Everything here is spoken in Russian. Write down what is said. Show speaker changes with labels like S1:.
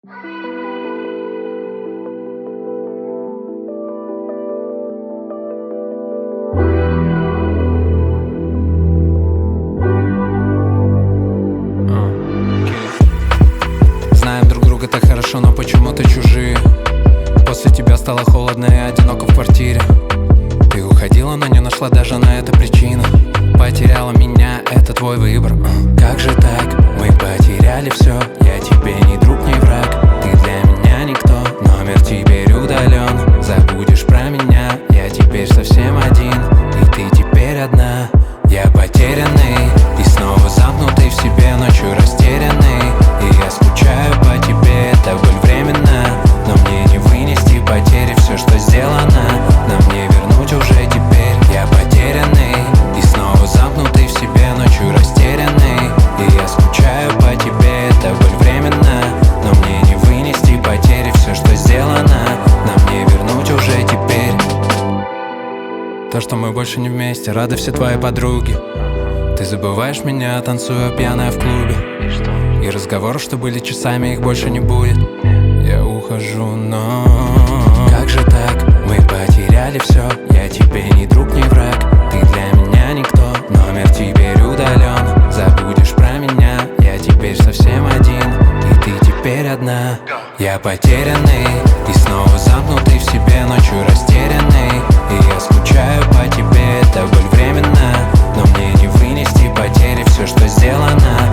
S1: Знаем друг друга так хорошо, но почему-то чужие. После тебя стало холодно и одиноко в квартире. Ты уходила, но не нашла даже на это причину. Потеряла меня, это твой выбор. Как же так? Мы потеряли все. Я тебе не друг, не враг. Ты для меня никто. Номер теперь удален. Забудешь про меня. Я теперь совсем один. И ты теперь одна. Я потерянный и снова замкнутый в себе, ночью растерянный. И я скучаю по тебе, это боль временно. Но мне не вынести потери, все, что сделано на мне вернуть уже теперь. Я потерянный и снова замкнутый в себе, ночью растерянный. И я скучаю по тебе, это боль временно. Но мне не вынести потери, все, что сделано на мне вернуть уже теперь. То, что мы больше не вместе, рады все твои подруги. Ты забываешь меня, танцуя пьяная в клубе. И разговоры, что были часами, их больше не будет. Я ухожу, но как же так? Мы потеряли все. Я тебе не друг, не враг. Ты для меня никто. Номер теперь удален. Забудешь про меня. Я теперь совсем один. И ты теперь одна. Я потерянный и снова замкнутый в себе, ночью растерянный. И я скучаю по тебе, это боль временно. Но мне не вынести потери, все, что сделано